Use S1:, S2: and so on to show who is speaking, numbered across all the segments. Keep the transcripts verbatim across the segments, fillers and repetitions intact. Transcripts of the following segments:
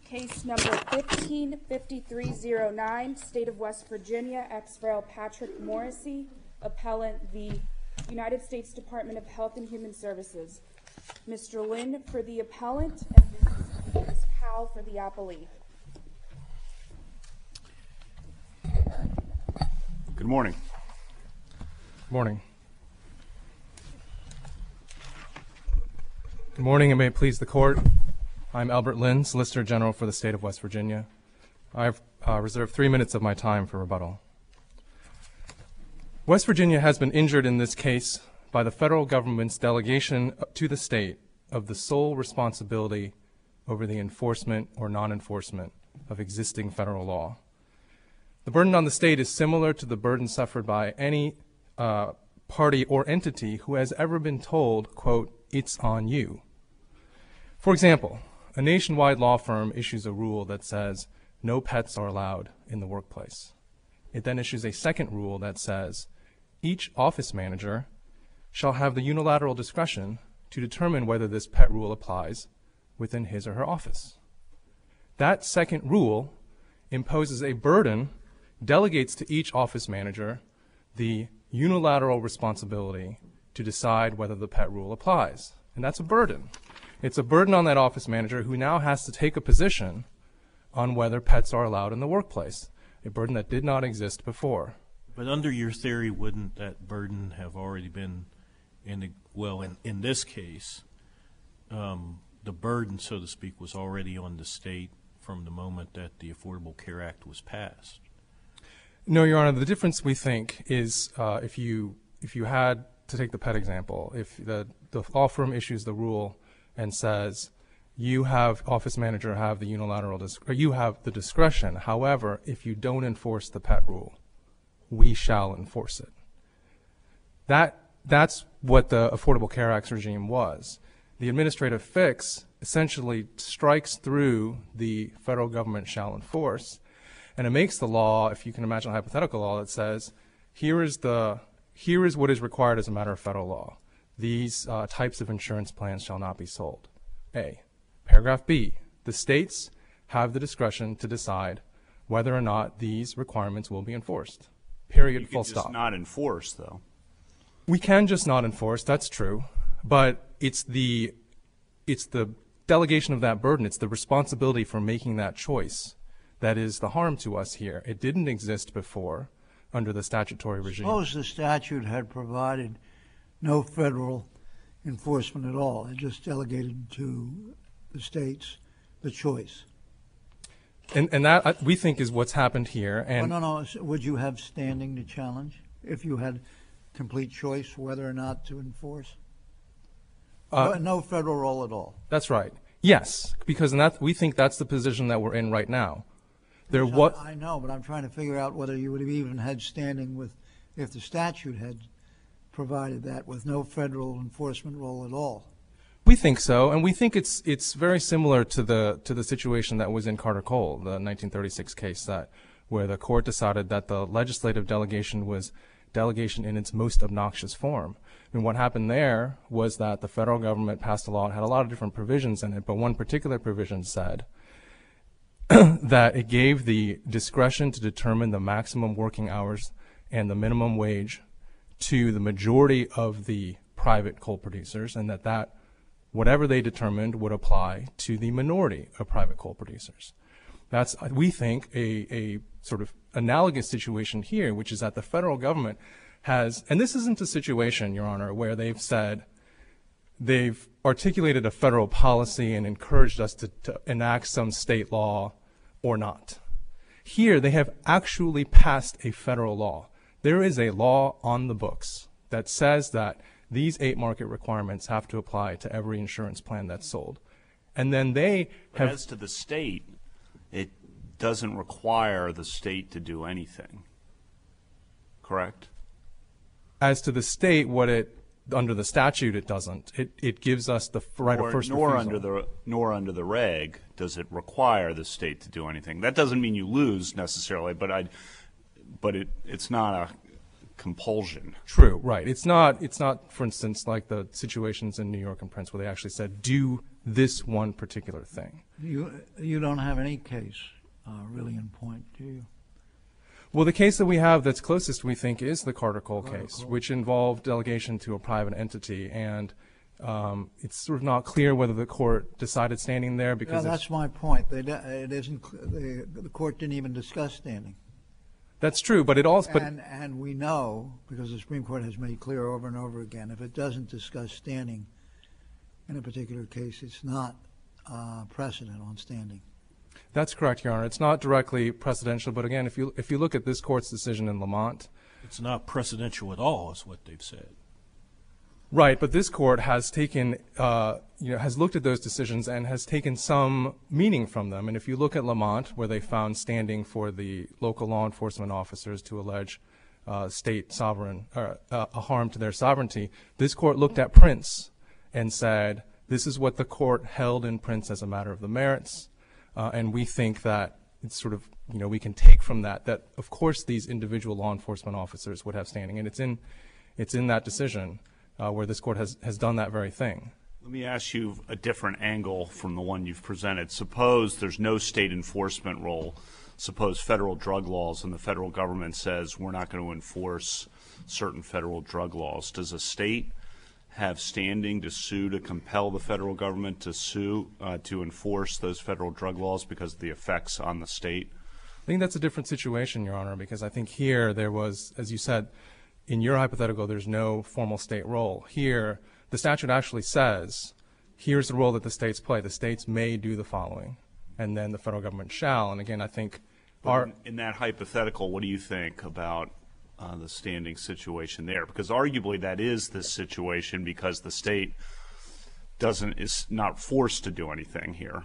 S1: Case number fifteen fifty-three oh nine, State of West Virginia, ex-rel Patrick Morrissey, appellant, the United States Department of Health and Human Services. Mister Lynn for the appellant and Miz Powell for the appellee.
S2: Good morning.
S3: Good morning. Good morning, and may it please the court. I'm Albert Lynn, Solicitor General for the State of West Virginia. I've uh, reserved three minutes of my time for rebuttal. West Virginia has been injured in this case by the federal government's delegation to the state of the sole responsibility over the enforcement or non-enforcement of existing federal law. The burden on the state is similar to the burden suffered by any uh, party or entity who has ever been told, quote, "it's on you." For example, a nationwide law firm issues a rule that says no pets are allowed in the workplace. It then issues a second rule that says each office manager shall have the unilateral discretion to determine whether this pet rule applies within his or her office. That second rule imposes a burden, delegates to each office manager the unilateral responsibility to decide whether the pet rule applies. And that's a burden. It's a burden on that office manager who now has to take a position on whether pets are allowed in the workplace, a burden that did not exist before.
S4: But under your theory, wouldn't that burden have already been, in the, well, in, in this case, um, the burden, so to speak, was already on the state from the moment that the Affordable Care Act was passed?
S3: No, Your Honor. The difference, we think, is uh, if you if you had to take the pet example, if the, the law firm issues the rule and says you have, office manager, have the unilateral, dis- or you have the discretion. However, if you don't enforce the pet rule, we shall enforce it. That that's what the Affordable Care Act regime was. The administrative fix essentially strikes through the federal government shall enforce, and it makes the law, if you can imagine a hypothetical law that says, here is the here is what is required as a matter of federal law. These uh, types of insurance plans shall not be sold. A. Paragraph B. The states have the discretion to decide whether or not these requirements will be enforced. Period.
S2: You
S3: Full
S2: can just
S3: stop.
S2: not enforce, though.
S3: We can just not enforce. That's true, but it's the it's the delegation of that burden. It's the responsibility for making that choice that is the harm to us here. It didn't exist before under the statutory regime.
S5: Suppose the statute had provided no federal enforcement at all. It just delegated to the states the choice.
S3: And, and that, uh, we think, is what's happened here. And
S5: oh, no, no. Would you have standing to challenge if you had complete choice whether or not to enforce? Uh, no, no federal role at all.
S3: That's right. Yes, because in that, we think that's the position that we're in right now. There
S5: So
S3: what
S5: I know, but I'm trying to figure out whether you would have even had standing with if the statute had provided that with no federal enforcement role at all.
S3: We think so, and we think it's it's very similar to the to the situation that was in Carter Cole, the nineteen thirty-six case that where the court decided that the legislative delegation was delegation in its most obnoxious form. I mean, what happened there was that the federal government passed a law. It had a lot of different provisions in it, but one particular provision said that it gave the discretion to determine the maximum working hours and the minimum wage to the majority of the private coal producers, and that that whatever they determined would apply to the minority of private coal producers. That's, we think, a, a sort of analogous situation here, which is that the federal government has, and this isn't a situation, Your Honor, where they've said they've articulated a federal policy and encouraged us to, to enact some state law or not. Here, they have actually passed a federal law. There is a law on the books that says that these eight market requirements have to apply to every insurance plan that's sold. And then they
S2: But
S3: have...
S2: as to the state, it doesn't require the state to do anything, correct?
S3: As to the state, what it, under the statute, it doesn't. It it gives us the right
S2: Or,
S3: of first
S2: nor
S3: refusal.
S2: under the nor under the reg does it require the state to do anything. That doesn't mean you lose necessarily, but I, but it it's not a compulsion.
S3: True, right. It's not, it's not, for instance, like the situations in New York and Prince where they actually said, do this one particular thing.
S5: You you don't have any case uh, really in point, do you?
S3: Well, the case that we have that's closest, we think, is the Carter Cole
S5: Carter
S3: case,
S5: Cole.
S3: which involved delegation to a private entity, and um, it's sort of not clear whether the court decided standing there because
S5: Yeah,
S3: it's-
S5: that's my point. They, do- it isn't. cl- The, the court didn't even discuss standing.
S3: that's true, but it also but
S5: And and we know, because the Supreme Court has made clear over and over again, if it doesn't discuss standing in a particular case, it's not uh, precedent on standing.
S3: that's correct, Your Honor. It's not directly precedential, but again, if you if you look at this court's decision in Lamont,
S4: It's not precedential at all, is what they've said.
S3: right? But this court has taken, uh, you know, has looked at those decisions and has taken some meaning from them. And if you look at Lamont, where they found standing for the local law enforcement officers to allege uh, state sovereign or uh, a harm to their sovereignty, this court looked at Prince and said, "This is what the court held in Prince as a matter of the merits," uh, and we think that it's sort of, you know, we can take from that that of course these individual law enforcement officers would have standing, and it's in, it's in that decision. Uh, where this court has, has done that very thing.
S2: Let me ask you a different angle from the one you've presented. Suppose there's no state enforcement role. Suppose federal drug laws and the federal government says we're not going to enforce certain federal drug laws. Does a state have standing to sue, to compel the federal government to sue, uh, to enforce those federal drug laws because of the effects on the state?
S3: I think that's a different situation, Your Honor, because I think here there was, as you said, in your hypothetical, there's no formal state role. Here, the statute actually says, here's the role that the states play. The states may do the following, and then the federal government shall. And again, I think our...
S2: In, in that hypothetical, what do you think about uh, the standing situation there? Because arguably that is the situation because the state doesn't, is not forced to do anything here.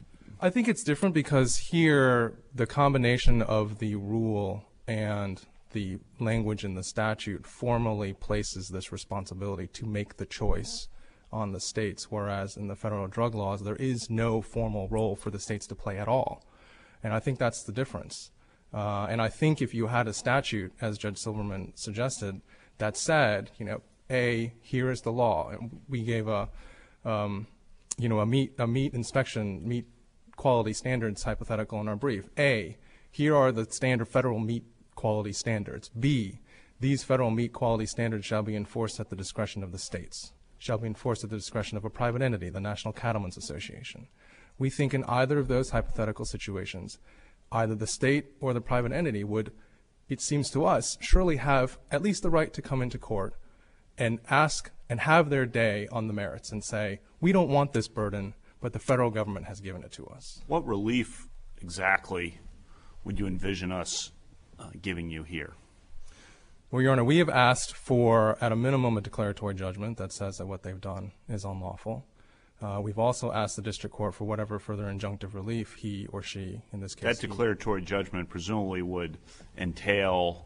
S3: I think it's different because here, the combination of the rule and the language in the statute formally places this responsibility to make the choice on the states, whereas in the federal drug laws, there is no formal role for the states to play at all. And I think that's the difference. Uh, and I think if you had a statute, as Judge Silverman suggested, that said, you know, A, here is the law. And we gave a, um, you know, a meat, a meat inspection, meat quality standards hypothetical in our brief. A, here are the standard federal meat quality standards. B, these federal meat quality standards shall be enforced at the discretion of the states, shall be enforced at the discretion of a private entity, the National Cattlemen's Association. We think in either of those hypothetical situations, either the state or the private entity would, it seems to us, surely have at least the right to come into court and ask and have their day on the merits and say, we don't want this burden, but the federal government has given it to us.
S2: What relief exactly would you envision us uh, giving you here?
S3: Well, Your Honor, we have asked for, at a minimum, a declaratory judgment that says that what they've done is unlawful. Uh, we've also asked the district court for whatever further injunctive relief he or she, in this case,
S2: That
S3: he-
S2: declaratory judgment presumably would entail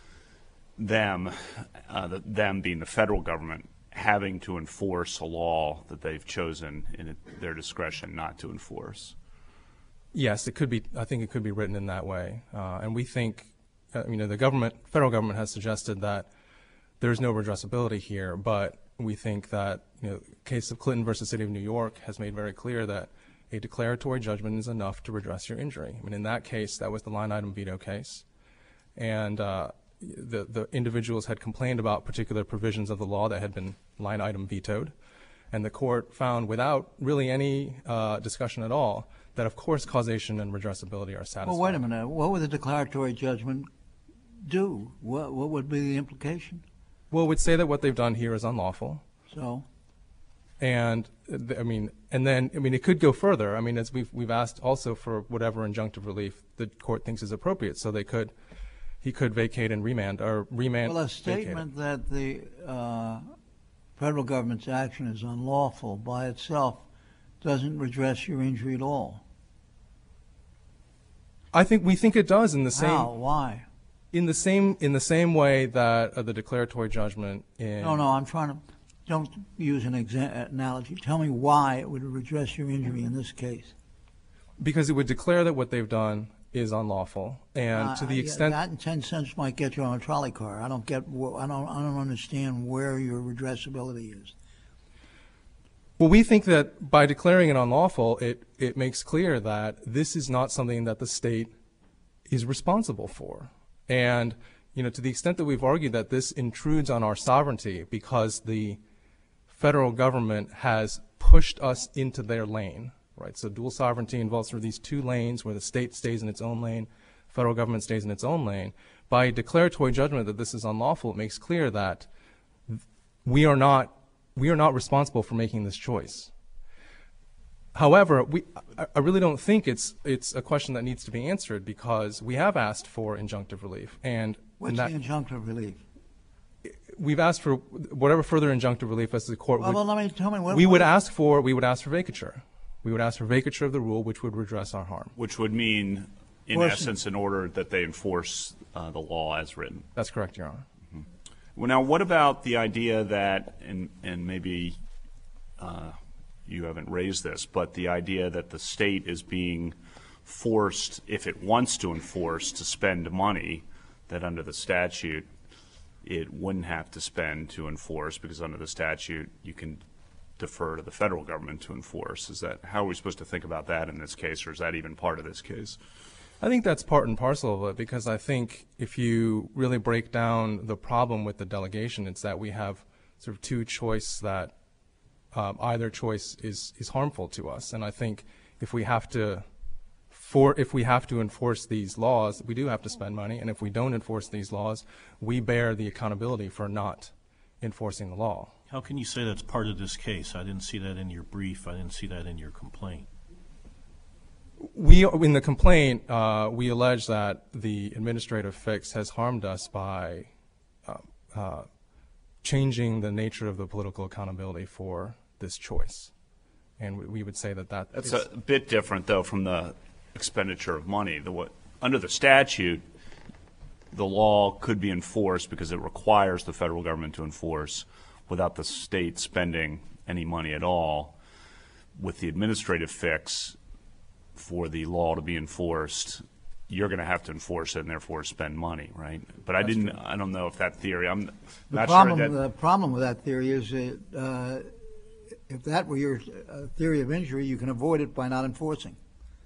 S2: them, uh, the, them being the federal government, having to enforce a law that they've chosen in it, their discretion not to enforce.
S3: Yes, it could be. I think it could be written in that way, uh, and we think, uh, you know, the government, federal government, has suggested that there's no redressability here, but we think that, you know, the case of Clinton versus City of New York has made very clear that a declaratory judgment is enough to redress your injury. I mean, in that case, that was the line item veto case, and uh, the the individuals had complained about particular provisions of the law that had been line item vetoed, and the court found, without really any uh, discussion at all, that of course causation and redressability are satisfied.
S5: Well, wait a minute. What would the declaratory judgment do? What what would be the implication?
S3: Well, we'd say that what they've done here is unlawful.
S5: So,
S3: And uh, th- I mean, and then I mean, it could go further. I mean, as we've we've asked also for whatever injunctive relief the court thinks is appropriate, so they could, he could vacate and remand or remand.
S5: well, a
S3: vacate it.
S5: statement that the uh, federal government's action is unlawful by itself doesn't redress your injury at all.
S3: I think we think it does in the same
S5: How? Why?
S3: in the same in the same way that uh, the declaratory judgment in
S5: No, no. I'm trying to. Don't use an exa- analogy. Tell me why it would redress your injury in this case.
S3: because it would declare that what they've done is unlawful, and
S5: Uh,
S3: to the
S5: yeah,
S3: extent
S5: that and ten cents might get you on a trolley car. I don't get. wh- I don't. I don't understand where your redressability is.
S3: Well, we think that by declaring it unlawful, it, it makes clear that this is not something that the state is responsible for. And, you know, to the extent that we've argued that this intrudes on our sovereignty because the federal government has pushed us into their lane, right? So dual sovereignty involves sort of these two lanes where the state stays in its own lane, federal government stays in its own lane. By declaratory judgment that this is unlawful, it makes clear that we are not we are not responsible for making this choice. However, we I, I really don't think it's it's a question that needs to be answered because we have asked for injunctive relief, and
S5: What's
S3: and that,
S5: the injunctive relief?
S3: we've asked for whatever further injunctive relief as the court
S5: Well,
S3: would.
S5: well, let me tell me what
S3: we
S5: what
S3: would
S5: is-
S3: ask for we would ask for vacature. We would ask for vacature of the rule, which would redress our harm.
S2: Which would mean, in
S5: Enforcement.
S2: essence, in order that they enforce uh, the law as written.
S3: That's correct, Your Honor.
S2: Well, now, what about the idea that, and, and maybe uh, you haven't raised this, but the idea that the state is being forced, if it wants to enforce, to spend money that under the statute it wouldn't have to spend to enforce, because under the statute you can defer to the federal government to enforce. Is that, how are we supposed to think about that in this case, or is that even part of this case?
S3: I think that's part and parcel of it, because I think if you really break down the problem with the delegation, it's that we have sort of two choices that um, either choice is, is harmful to us. And I think if we have to for if we have to enforce these laws, we do have to spend money, and if we don't enforce these laws, we bear the accountability for not enforcing the law.
S4: How can you say that's part of this case? I didn't see that in your brief. I didn't see that in your complaint.
S3: We, in the complaint, uh, we allege that the administrative fix has harmed us by uh, uh, changing the nature of the political accountability for this choice. And we, we would say that that
S2: That's
S3: is,
S2: a bit different, though, from the expenditure of money. The, what, under the statute, the law could be enforced because it requires the federal government to enforce without the state spending any money at all. With the administrative fix, for the law to be enforced, you're going to have to enforce it and therefore spend money, right? But I didn't. I don't know if that theory. I'm
S5: The
S2: not
S5: problem,
S2: sure that.
S5: the problem with that theory is that uh, if that were your uh, theory of injury, you can avoid it by not enforcing.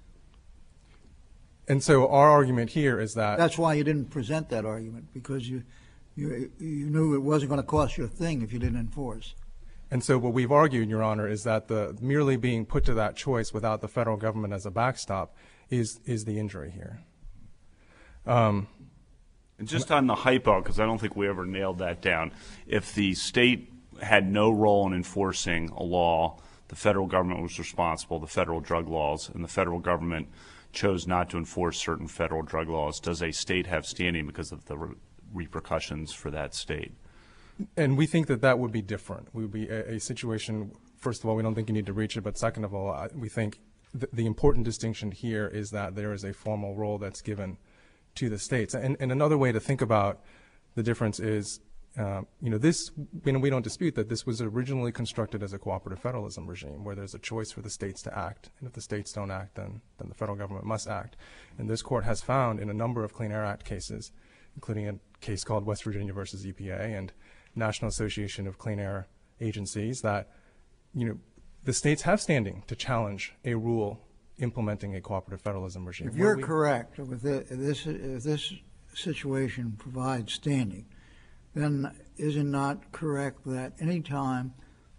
S3: and so our argument here is that
S5: That's why you didn't present that argument, because you you, you knew it wasn't going to cost you a thing if you didn't enforce.
S3: And so what we've argued, Your Honor, is that the merely being put to that choice without the federal government as a backstop is is the injury here. Um,
S2: And just on the hypo, because I don't think we ever nailed that down. If the state had no role in enforcing a law, the federal government was responsible, the federal drug laws, and the federal government chose not to enforce certain federal drug laws, does a state have standing because of the re- repercussions for that state?
S3: And we think that that would be different. We would be a, a situation, first of all, we don't think you need to reach it, but second of all, I, we think th- the important distinction here is that there is a formal role that's given to the states. And, and another way to think about the difference is, uh, you know, this, you know, we don't dispute that this was originally constructed as a cooperative federalism regime where there's a choice for the states to act. And if the states don't act, then, then the federal government must act. And this court has found in a number of Clean Air Act cases, including a case called West Virginia versus E P A and National Association of Clean Air Agencies, that, you know, the states have standing to challenge a rule implementing a cooperative federalism regime.
S5: If
S3: Where
S5: you're
S3: we-
S5: correct, with the, if this if this situation provides standing, then is it not correct that any time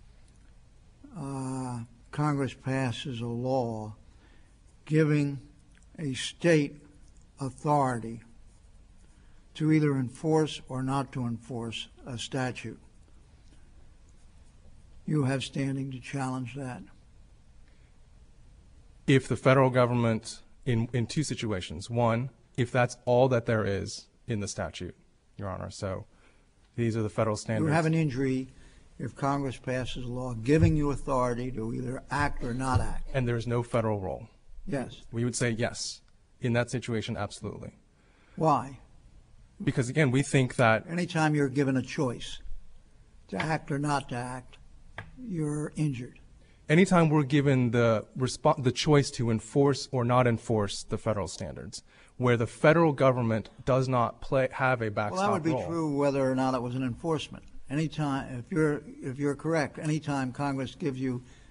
S5: uh, Congress passes a law giving a state authority to either enforce or not to enforce a statute, you have standing to challenge that?
S3: If the federal government, in, in two situations. One, if that's all that there is in the statute, Your Honor. So these are the federal
S5: You
S3: standards.
S5: have an injury if Congress passes a law giving you authority to either act or not act.
S3: And there is no federal role.
S5: Yes.
S3: We would say yes. In that situation, absolutely.
S5: Why?
S3: Because, again, we think that
S5: Anytime you're given a choice to act or not to act, you're injured.
S3: anytime we're given the respo- the choice to enforce or not enforce the federal standards, where the federal government does not play have a backstop
S5: Well, that would be
S3: role.
S5: true whether or not it was an enforcement. Anytime, if you're if you're correct, anytime Congress gives you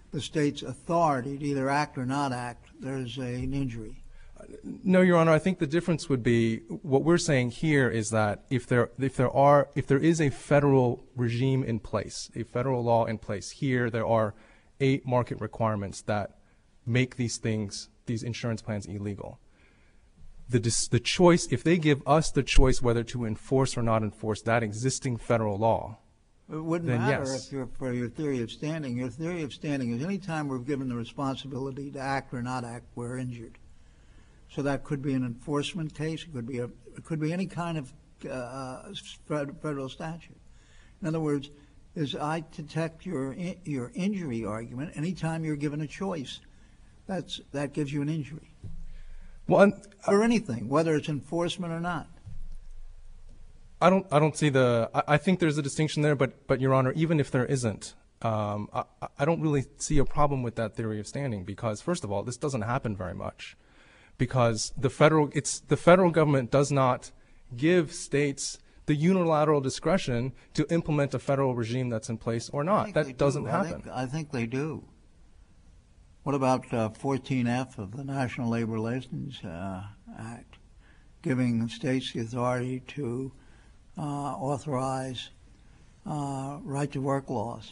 S5: the state's authority to either act or not act, there's a, an injury.
S3: No, Your Honor. I think the difference would be what we're saying here is that if there if there are if there is a federal regime in place, a federal law in place, here there are eight market requirements that make these things, these insurance plans, illegal. The the choice, if they give us the choice whether to enforce or not enforce that existing federal law,
S5: It wouldn't
S3: then
S5: matter
S3: yes.
S5: if you're, for your theory of standing. Your theory of standing is any time we're given the responsibility to act or not act, we're injured. So that could be an enforcement case. It could be a. It could be any kind of uh, federal statute. In other words, as I detect your your injury argument, anytime you're given a choice, that's that gives you an injury.
S3: Well,
S5: or anything, whether it's enforcement or not.
S3: I don't. I don't see the. I, I think there's a distinction there, but but Your Honor, even if there isn't, um, I, I don't really see a problem with that theory of standing because, first of all, this doesn't happen very much, because the federal it's the federal government does not give states the unilateral discretion to implement a federal regime that's in place or not. That doesn't
S5: do.
S3: happen.
S5: I think, I think they do. What about uh, fourteen F of the National Labor Relations uh, Act, giving states the authority to uh, authorize uh, right-to-work laws?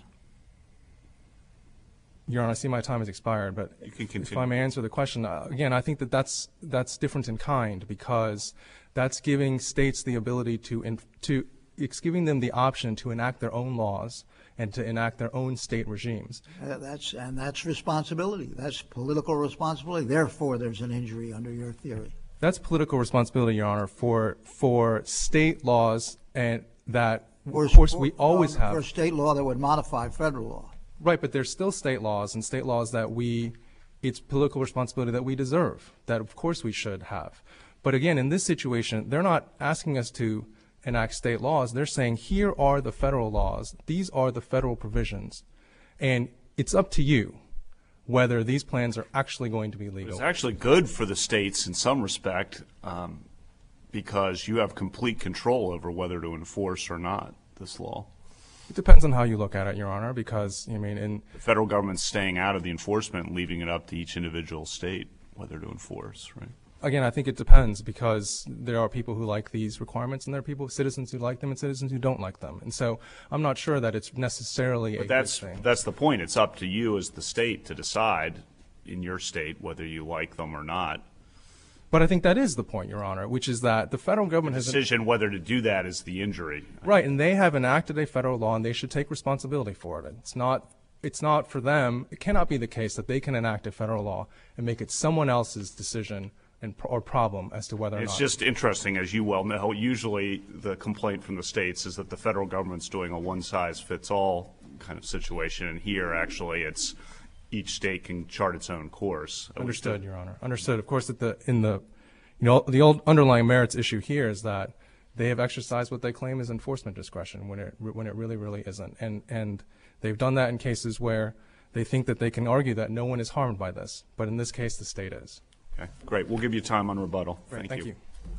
S3: Your Honor, I see my time has expired, but
S2: You can
S3: if
S2: continue.
S3: I may answer the question, uh, again, I think that that's, that's different in kind because that's giving states the ability to, inf- to, it's giving them the option to enact their own laws and to enact their own state regimes.
S5: Uh, that's and that's responsibility. That's political responsibility. Therefore, there's an injury under your theory.
S3: That's political responsibility, Your Honor, for for state laws, and that
S5: Or,
S3: of course
S5: or-
S3: we always
S5: or,
S3: have.
S5: Or state law that would modify federal law.
S3: Right, but there's still state laws and state laws that we, it's political responsibility that we deserve, that of course we should have. But again, in this situation, they're not asking us to enact state laws. They're saying, here are the federal laws. These are the federal provisions. And it's up to you whether these plans are actually going to be legal.
S2: It's actually good for the states in some respect um, because you have complete control over whether to enforce or not this law.
S3: It depends on how you look at it, Your Honor, because, I mean, in
S2: The federal government's staying out of the enforcement and leaving it up to each individual state whether to enforce, right?
S3: Again, I think it depends because there are people who like these requirements and there are people, citizens who like them and citizens who don't like them. And so I'm not sure that it's necessarily a
S2: But that's,
S3: good thing.
S2: that's the point. It's up to you as the state to decide in your state whether you like them or not.
S3: But I think that is the point, Your Honor, which is that the federal government
S2: The
S3: has
S2: decision whether to do that is the injury.
S3: right, and they have enacted a federal law, and they should take responsibility for it. It's not, it's not for them. It cannot be the case that they can enact a federal law and make it someone else's decision and or problem as to whether or
S2: It's
S3: not.
S2: just interesting, as you well know. Usually, the complaint from the states is that the federal government's doing a one-size-fits-all kind of situation, and here, actually, it's each state can chart its own course.
S3: Understood, Your Honor. Understood. Of course, that the in the, you know, the old underlying merits issue here is that they have exercised what they claim is enforcement discretion when it when it really really isn't, and and they've done that in cases where they think that they can argue that no one is harmed by this, but in this case, the state is.
S2: Okay, great. We'll give you time on rebuttal.
S3: Great,
S2: Thank,
S3: thank you.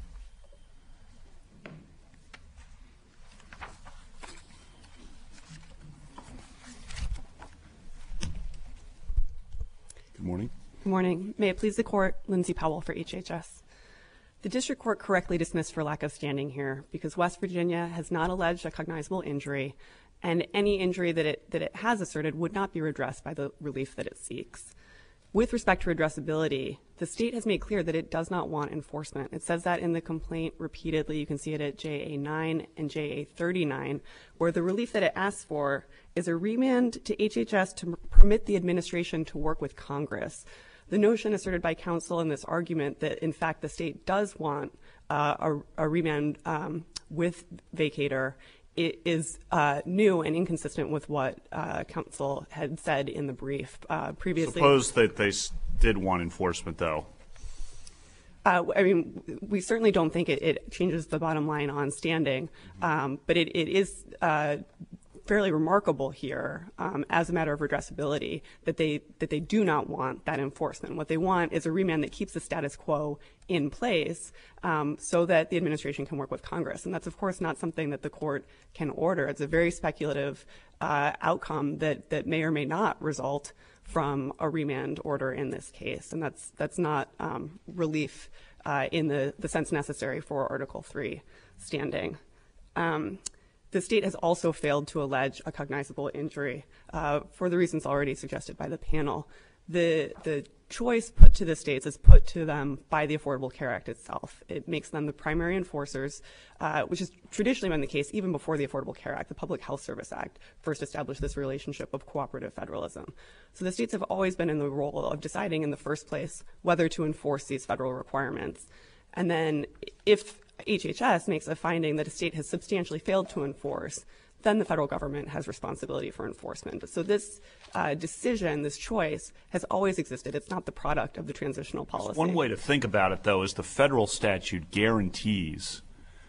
S2: Good morning.
S6: Good morning. May it please the court, Lindsay Powell for H H S. The district court correctly dismissed for lack of standing here because West Virginia has not alleged a cognizable injury, and any injury that it that it has asserted would not be redressed by the relief that it seeks. With respect to redressability, the state has made clear that it does not want enforcement. It says that in the complaint repeatedly. You can see it at J A nine and J A thirty-nine, where the relief that it asks for is a remand to H H S to permit the administration to work with Congress. The notion asserted by counsel in this argument that, in fact, the state does want uh, a, a remand um, with vacator it is uh, new and inconsistent with what uh, counsel had said in the brief uh, previously.
S2: Suppose that they s- did want enforcement, though.
S6: Uh, I mean, we certainly don't think it, it changes the bottom line on standing, um, but it, it is uh, fairly remarkable here, um, as a matter of redressability, that they that they do not want that enforcement. What they want is a remand that keeps the status quo in place, um, so that the administration can work with Congress. And that's, of course, not something that the court can order. It's a very speculative uh, outcome that that may or may not result from a remand order in this case, and that's that's not um, relief uh, in the, the sense necessary for Article three standing. Um, the state has also failed to allege a cognizable injury uh, for the reasons already suggested by the panel. The the choice put to the states is put to them by the Affordable Care Act itself. It makes them the primary enforcers, uh, which has traditionally been the case even before the Affordable Care Act. The Public Health Service Act first established this relationship of cooperative federalism. So the states have always been in the role of deciding in the first place whether to enforce these federal requirements. And then if H H S makes a finding that a state has substantially failed to enforce, then the federal government has responsibility for enforcement. So this uh, decision, this choice, has always existed. It's not the product of the transitional policy.
S2: One way to think about it, though, is the federal statute guarantees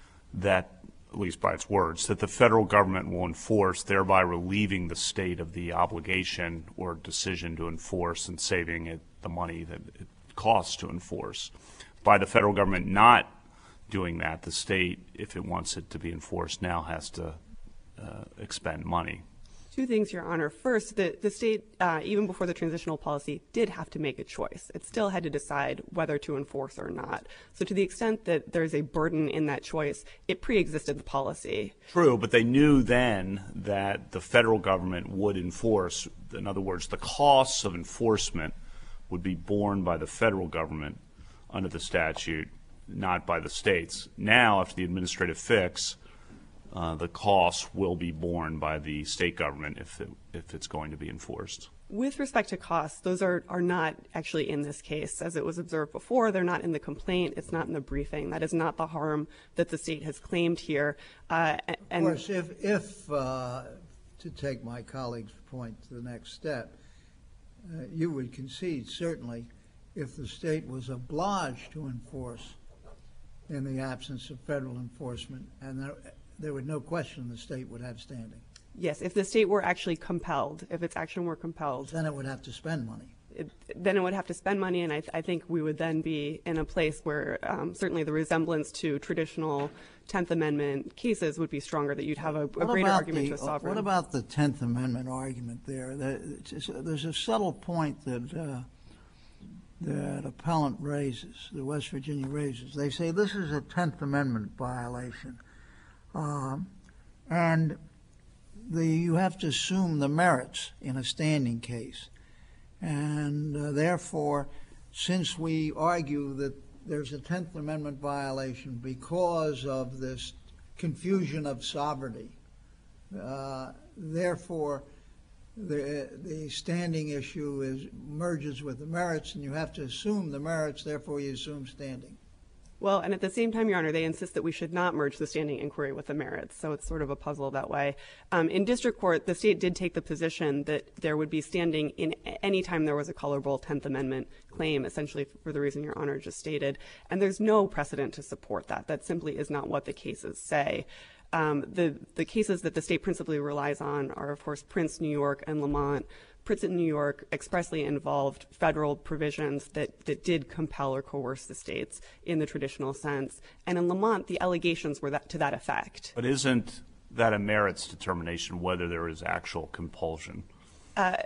S2: that, at least by its words, that the federal government will enforce, thereby relieving the state of the obligation or decision to enforce and saving it the money that it costs to enforce. By the federal government not doing that, the state, if it wants it to be enforced now, has to Uh, expend money.
S6: Two things, Your Honor. First, the, the state, uh, even before the transitional policy, did have to make a choice. It still had to decide whether to enforce or not. So to the extent that there's a burden in that choice, it pre-existed the policy.
S2: True, but they knew then that the federal government would enforce. In other words, the costs of enforcement would be borne by the federal government under the statute, not by the states. Now, after the administrative fix, Uh, the costs will be borne by the state government if it, if it's going to be enforced.
S6: With respect to costs, those are, are not actually in this case. As it was observed before, they're not in the complaint. It's not in the briefing. That is not the harm that the state has claimed here. Uh, and
S5: of course, if, if uh, to take my colleague's point to the next step, uh, you would concede certainly if the state was obliged to enforce in the absence of federal enforcement, and there, there would no question the state would have standing.
S6: Yes, if the state were actually compelled, if its action were compelled.
S5: Then it would have to spend money.
S6: It, then it would have to spend money, and I, th I think we would then be in a place where um, certainly the resemblance to traditional tenth Amendment cases would be stronger, that you'd have a, a greater argument
S5: the,
S6: to a sovereign.
S5: What about the tenth Amendment argument there? There's a subtle point that uh, that appellant raises, the West Virginia raises. They say this is a tenth Amendment violation. Um, and the, you have to assume the merits in a standing case. And uh, therefore, since we argue that there's a tenth Amendment violation because of this confusion of sovereignty, uh, therefore the, the standing issue is merges with the merits, and you have to assume the merits, therefore you assume standing.
S6: Well, and at the same time, Your Honor, they insist that we should not merge the standing inquiry with the merits, so it's sort of a puzzle that way. Um, in district court, the state did take the position that there would be standing in any time there was a colorable tenth Amendment claim, essentially for the reason Your Honor just stated, and there's no precedent to support that. That simply is not what the cases say. Um, the, the cases that the state principally relies on are, of course, Prince, New York, and Lamont. Prince in New York expressly involved federal provisions that, that did compel or coerce the states in the traditional sense. And in Lamont, the allegations were that, to that effect.
S2: But isn't that a merits determination whether there is actual compulsion?
S6: Uh,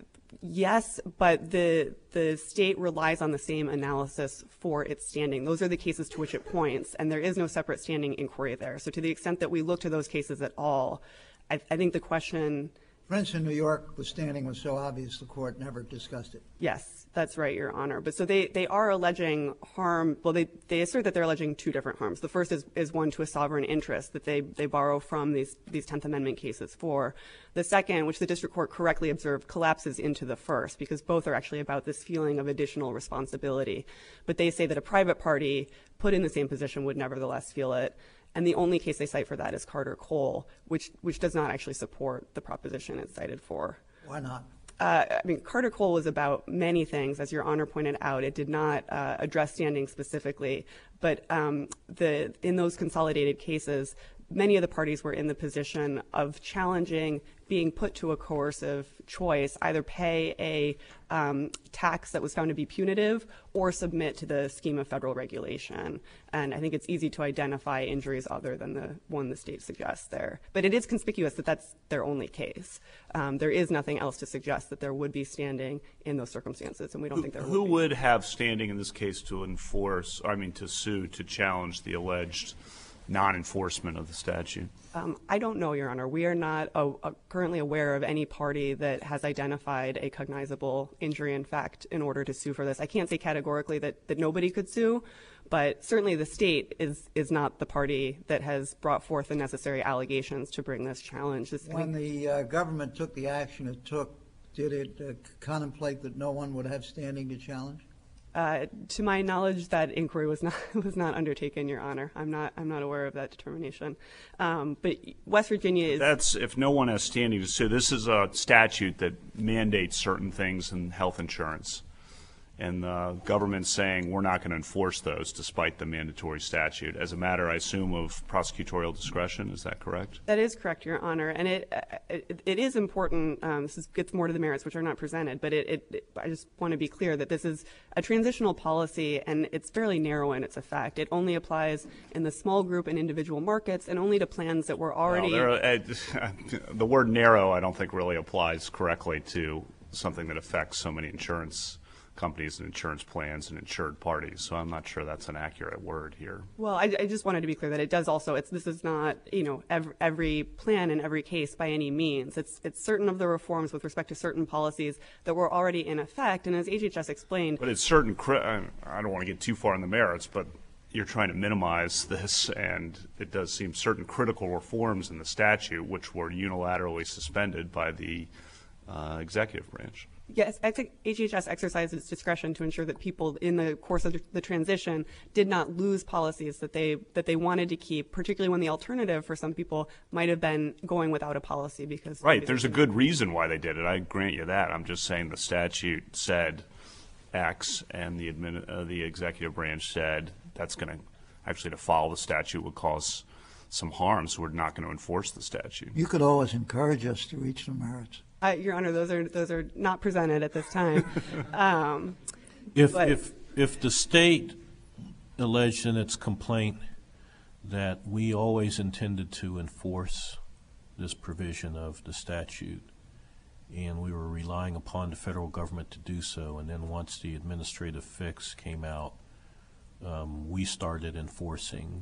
S6: yes, but the, the state relies on the same analysis for its standing. Those are the cases to which it points, and there is no separate standing inquiry there. So to the extent that we look to those cases at all, I, I think the question...
S5: Prince in New York, the standing was so obvious the court never discussed it.
S6: Yes, that's right, Your Honor. But so they, they are alleging harm. Well, they, they assert that they're alleging two different harms. The first is, is one to a sovereign interest that they, they borrow from these, these tenth Amendment cases for. The second, which the district court correctly observed, collapses into the first because both are actually about this feeling of additional responsibility. But they say that a private party put in the same position would nevertheless feel it. And the only case they cite for that is Carter Cole, which which does not actually support the proposition it's cited for.
S5: Why not?
S6: Uh, I mean, Carter Cole was about many things, as Your Honor pointed out. It did not uh, address standing specifically, but um, the in those consolidated cases, many of the parties were in the position of challenging being put to a coercive choice, either pay a um, tax that was found to be punitive or submit to the scheme of federal regulation. And I think it's easy to identify injuries other than the one the state suggests there. But it is conspicuous that that's their only case. Um, there is nothing else to suggest that there would be standing in those circumstances, and we don't
S2: Who,
S6: think there
S2: who
S6: would be.
S2: would have standing in this case to enforce, I mean, to sue, to challenge the alleged non-enforcement of the statute?
S6: Um, I don't know, Your Honor. We are not uh, uh, currently aware of any party that has identified a cognizable injury in fact in order to sue for this. I can't say categorically that, that nobody could sue, but certainly the state is, is not the party that has brought forth the necessary allegations to bring this challenge. This,
S5: When the uh, government took the action it took, did it uh, contemplate that no one would have standing to challenge?
S6: Uh, to my knowledge, that inquiry was not was not undertaken, Your Honor. I'm not I'm not aware of that determination. Um, but West Virginia is.
S2: That's if no one has standing to sue. This is a statute that mandates certain things in health insurance, and the government's saying we're not going to enforce those despite the mandatory statute as a matter, I assume, of prosecutorial discretion. Is that correct?
S6: That is correct, Your Honor, and it it, it is important. Um, this is, gets more to the merits, which are not presented, but it, it, it I just want to be clear that this is a transitional policy, and it's fairly narrow in its effect. It only applies in the small group and individual markets, and only to plans that were already.
S2: Well, there, uh, the word narrow, I don't think, really applies correctly to something that affects so many insurance companies and insurance plans and insured parties. So I'm not sure that's an accurate word here.
S6: Well, I, I just wanted to be clear that it does also, it's, this is not, you know, every, every plan in every case by any means. It's, it's certain of the reforms with respect to certain policies that were already in effect. And as H H S explained.
S2: But it's certain, cri- I don't want to get too far in the merits, but you're trying to minimize this, and it does seem certain critical reforms in the statute which were unilaterally suspended by the uh, executive branch.
S6: Yes, H H S exercised its discretion to ensure that people in the course of the transition did not lose policies that they that they wanted to keep, particularly when the alternative for some people might have been going without a policy because.
S2: Right, there's a good reason why they did it. I grant you that. I'm just saying the statute said X, and the admin, uh, the executive branch said that's going to actually to follow the statute would cause some harm, so we're not going to enforce the statute.
S5: You could always encourage us to reach the merits.
S6: Uh, Your Honor, those are those are not presented at this time. um,
S4: If,
S6: but-
S4: if, if the state alleged in its complaint that we always intended to enforce this provision of the statute, and we were relying upon the federal government to do so, and then once the administrative fix came out, um, we started enforcing,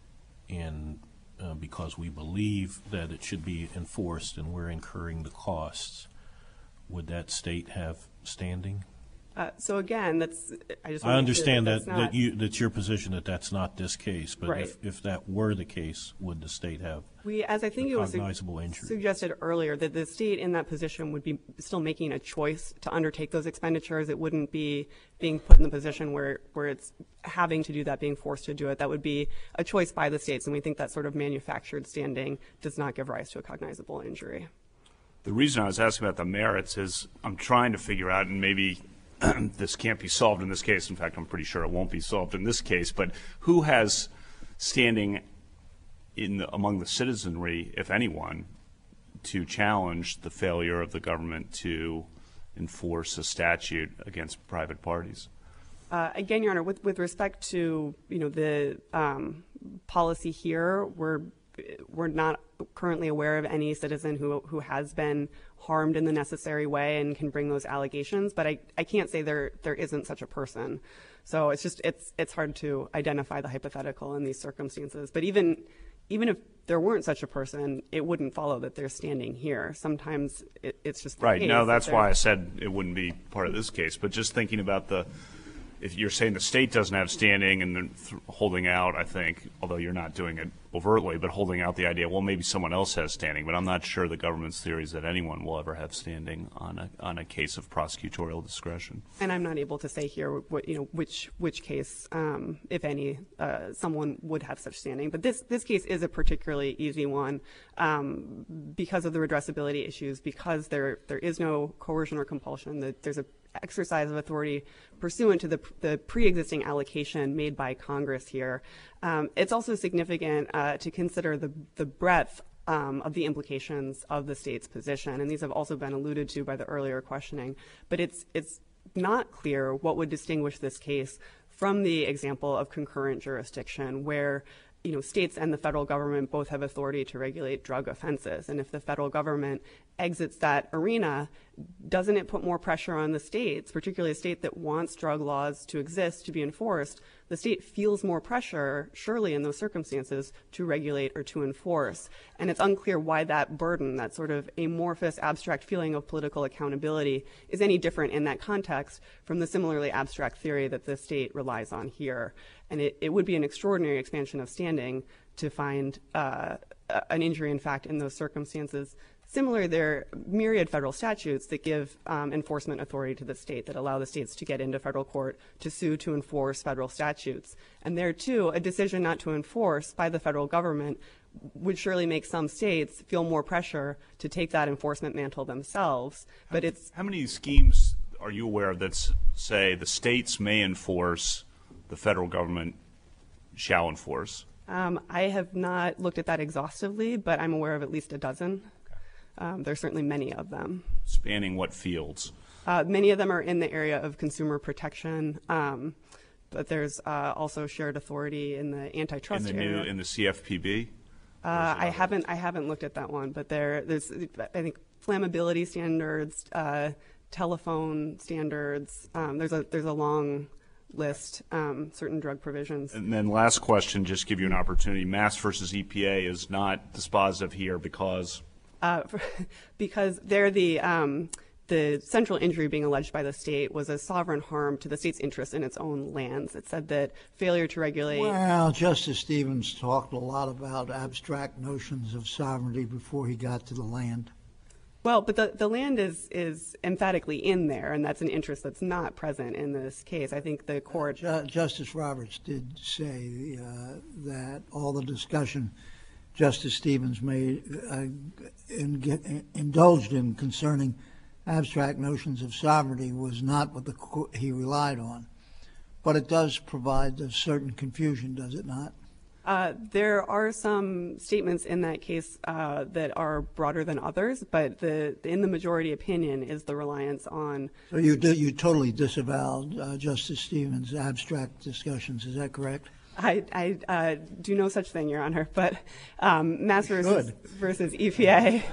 S4: and uh, because we believe that it should be enforced and we're incurring the costs, would that state have standing?
S6: Uh, so again, that's I just.
S4: I
S6: want to be clear
S4: understand that,
S6: that's
S4: that
S6: not-
S4: you, that's your position that that's not this case, but
S6: Right.
S4: if, if that were the case, would the state have
S6: We, as I think
S4: a
S6: it was su-
S4: cognizable injury?
S6: suggested earlier, that the state in that position would be still making a choice to undertake those expenditures. It wouldn't be being put in the position where, where it's having to do that, being forced to do it. That would be a choice by the states, and we think that sort of manufactured standing does not give rise to a cognizable injury.
S2: The reason I was asking about the merits is I'm trying to figure out, and maybe this can't be solved in this case. In fact, I'm pretty sure it won't be solved in this case. But who has standing in the, among the citizenry, if anyone, to challenge the failure of the government to enforce a statute against private parties?
S6: Uh, again, Your Honor, with, with respect to you know the um, policy here, we're we're not currently aware of any citizen who who has been harmed in the necessary way and can bring those allegations. But I, I can't say there there isn't such a person. So it's just it's it's hard to identify the hypothetical in these circumstances. But even even if there weren't such a person, it wouldn't follow that they're standing here. Sometimes it, it's just the
S2: Right.
S6: case
S2: No,
S6: that
S2: that's
S6: they're-
S2: why I said it wouldn't be part of this case. But just thinking about the, if you're saying the state doesn't have standing and they're th- holding out, I think, although you're not doing it overtly, but holding out the idea, well, maybe someone else has standing. But I'm not sure the government's theory is that anyone will ever have standing on a on a case of prosecutorial discretion.
S6: And I'm not able to say here what you know which which case, um, if any, uh, someone would have such standing. But this this case is a particularly easy one um, because of the redressability issues, because there there is no coercion or compulsion. That there's a exercise of authority pursuant to the, the pre-existing allocation made by Congress here. Um, it's also significant uh, to consider the, the breadth um, of the implications of the state's position, and these have also been alluded to by the earlier questioning. But it's it's not clear what would distinguish this case from the example of concurrent jurisdiction, where you know, states and the federal government both have authority to regulate drug offenses. And if the federal government exits that arena, doesn't it put more pressure on the states, particularly a state that wants drug laws to exist, to be enforced? The state feels more pressure, surely in those circumstances, to regulate or to enforce. And it's unclear why that burden, that sort of amorphous, abstract feeling of political accountability, is any different in that context from the similarly abstract theory that the state relies on here. And it, it would be an extraordinary expansion of standing to find uh, an injury, in fact, in those circumstances. Similarly, there are myriad federal statutes that give um, enforcement authority to the state, that allow the states to get into federal court to sue to enforce federal statutes. And there, too, a decision not to enforce by the federal government would surely make some states feel more pressure to take that enforcement mantle themselves. But it's
S2: how many schemes are you aware of that say the states may enforce, the federal government shall enforce?
S6: Um, I have not looked at that exhaustively, but I'm aware of at least a dozen. Um, there are certainly many of them.
S2: Spanning what fields?
S6: Uh, many of them are in the area of consumer protection, um, but there's uh, also shared authority in the antitrust
S2: in the
S6: area.
S2: new in the C F P B.
S6: Uh, I haven't I haven't looked at that one, but there there's I think flammability standards, uh, telephone standards. Um, there's a there's a long list, um, certain drug provisions.
S2: And then last question, just give you an opportunity. Mass versus E P A is not dispositive here because?
S6: Uh, because they're the, um, the central injury being alleged by the state was a sovereign harm to the state's interest in its own lands. It said that failure to regulate...
S5: Well, Justice Stevens talked a lot about abstract notions of sovereignty before he got to the land.
S6: Well, but the, the land is, is emphatically in there, and that's an interest that's not present in this case. I think the court...
S5: Uh, Ju- Justice Roberts did say uh, that all the discussion Justice Stevens made uh, in, get, in, indulged in concerning abstract notions of sovereignty was not what the co- he relied on. But it does provide a certain confusion, does it not?
S6: Uh, there are some statements in that case uh, that are broader than others, but the in the majority opinion is the reliance on...
S5: So you do, you totally disavowed uh, Justice Stevens' abstract discussions, is that correct?
S6: I, I uh, do no such thing, Your Honor, but um, Mass versus,
S5: Good.
S6: versus E P A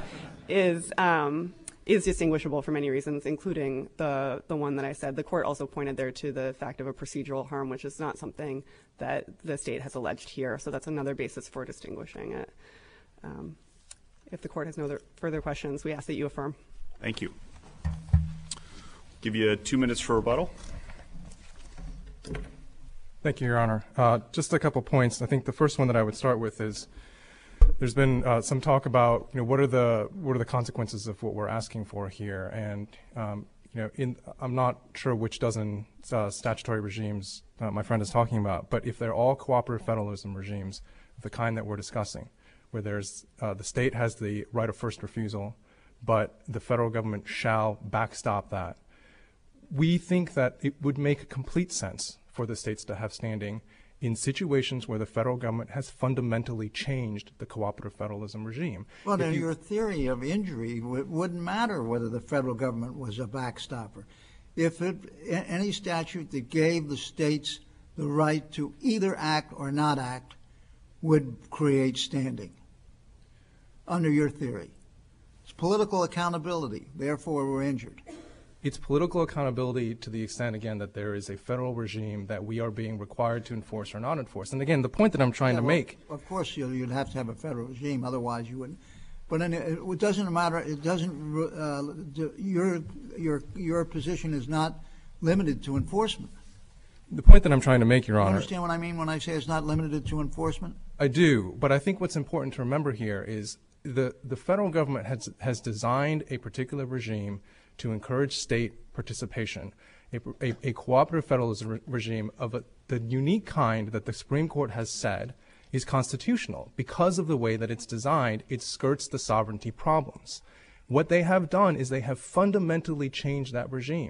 S6: is um, is distinguishable for many reasons, including the the one that I said. The court also pointed there to the fact of a procedural harm, which is not something that the state has alleged here. So that's another basis for distinguishing it. Um, if the court has no other further questions, we ask that you affirm.
S2: Thank you. Give you two minutes for rebuttal.
S3: Thank you, Your Honor. Uh, just a couple points. I think the first one that I would start with is there's been uh, some talk about, you know, what are the what are the consequences of what we're asking for here, and um, you know, in, I'm not sure which dozen uh, statutory regimes uh, my friend is talking about, but if they're all cooperative federalism regimes of the kind that we're discussing, where there's uh, the state has the right of first refusal, but the federal government shall backstop that, we think that it would make complete sense for the states to have standing in situations where the federal government has fundamentally changed the cooperative federalism regime.
S5: Well,
S3: If
S5: then
S3: you-
S5: your theory of injury w- wouldn't matter whether the federal government was a backstopper. If it, a- any statute that gave the states the right to either act or not act would create standing, under your theory. It's political accountability, therefore we're injured.
S3: It's political accountability to the extent, again, that there is a federal regime that we are being required to enforce or not enforce. And again, the point that I'm trying
S5: Yeah,
S3: to
S5: well,
S3: make,
S5: Of course, you'd you'd have to have a federal regime, otherwise you wouldn't. But then it it doesn't matter. It doesn't. Uh, do- your your your position is not limited to enforcement.
S3: the point that I'm trying to make, Your
S5: You
S3: Honor,
S5: understand what I mean when I say it's not limited to enforcement?
S3: I do, but I think what's important to remember here is the, the federal government has, has designed a particular regime to encourage state participation, a, a, a cooperative federalism re- regime of a, the unique kind that the Supreme Court has said is constitutional. Because of the way that it's designed, it skirts the sovereignty problems. What they have done is they have fundamentally changed that regime.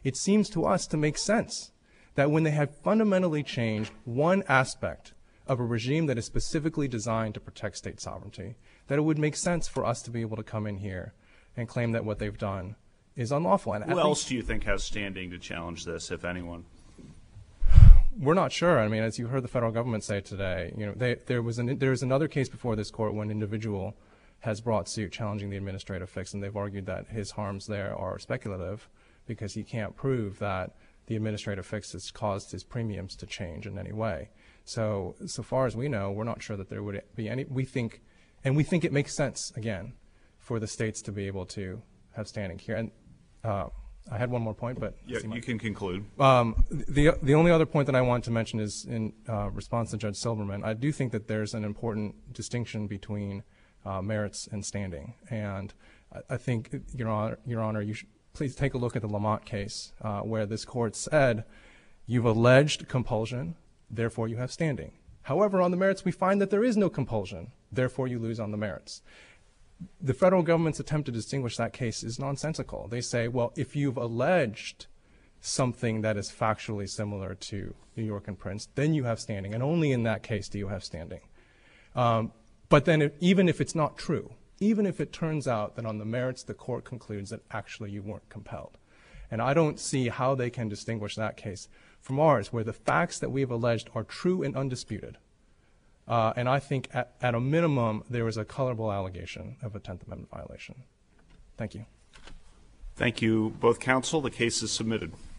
S3: it seems to us to make sense that when they have fundamentally changed one aspect of a regime that is specifically designed to protect state sovereignty, that it would make sense for us to be able to come in here and claim that what they've done is unlawful. And
S2: Who else do you think has standing to challenge this, if anyone?
S3: We're not sure. I mean, as you heard the federal government say today, you know, they, there was an, there's another case before this court when an individual has brought suit challenging the administrative fix, and they've argued that his harms there are speculative because he can't prove that the administrative fix has caused his premiums to change in any way. So, so far as we know, we're not sure that there would be any. We think, and we think it makes sense again for the states to be able to have standing here. And uh, I had one more point, but
S2: Yeah, you can conclude.
S3: Um, the the only other point that I want to mention is in uh, response to Judge Silberman. I do think that there's an important distinction between uh, merits and standing, and I, I think, Your Honor, Your Honor, you should please take a look at the Lamont case, uh, where this court said, "You've alleged compulsion, therefore you have standing. However, on the merits, we find that there is no compulsion, therefore you lose on the merits." The federal government's attempt to distinguish that case is nonsensical. They say, well, if you've alleged something that is factually similar to New York and Prince, then you have standing, and only in that case do you have standing. Um, but then if, even if it's not true, even if it turns out that on the merits the court concludes that actually you weren't compelled, and I don't see how they can distinguish that case from ours, where the facts that we've alleged are true and undisputed. Uh, and I think at, at a minimum, there is a colorable allegation of a tenth Amendment violation. Thank you.
S2: Thank you, both counsel. The case is submitted.